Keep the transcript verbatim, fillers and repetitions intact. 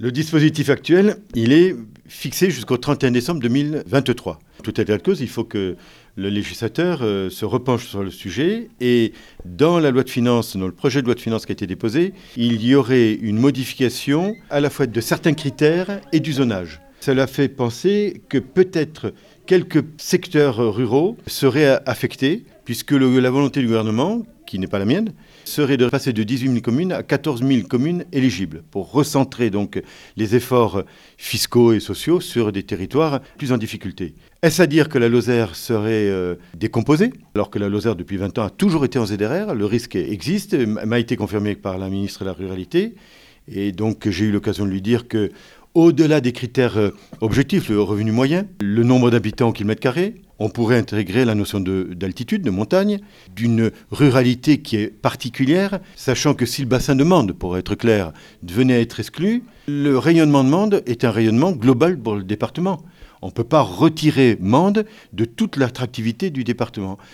Le dispositif actuel, il est fixé jusqu'au trente et un décembre deux mille vingt-trois. Tout état de cause, il faut que le législateur euh, se repenche sur le sujet et dans la loi de finances, dans le projet de loi de finances qui a été déposé, il y aurait une modification à la fois de certains critères et du zonage. Cela fait penser que peut-être quelques secteurs ruraux seraient affectés puisque le, la volonté du gouvernement, qui n'est pas la mienne, serait de passer de dix-huit mille communes à quatorze mille communes éligibles pour recentrer donc les efforts fiscaux et sociaux sur des territoires plus en difficulté. Est-ce à dire que la Lozère serait euh, décomposée, alors que la Lozère depuis vingt ans a toujours été en Z R R? Le risque existe, m'a été confirmé par la ministre de la Ruralité, et donc j'ai eu l'occasion de lui dire que au-delà des critères objectifs, le revenu moyen, le nombre d'habitants au kilomètre carré, on pourrait intégrer la notion de, d'altitude, de montagne, d'une ruralité qui est particulière, sachant que si le bassin de Mende, pour être clair, venait à être exclu, le rayonnement de Mende est un rayonnement global pour le département. On ne peut pas retirer Mende de toute l'attractivité du département.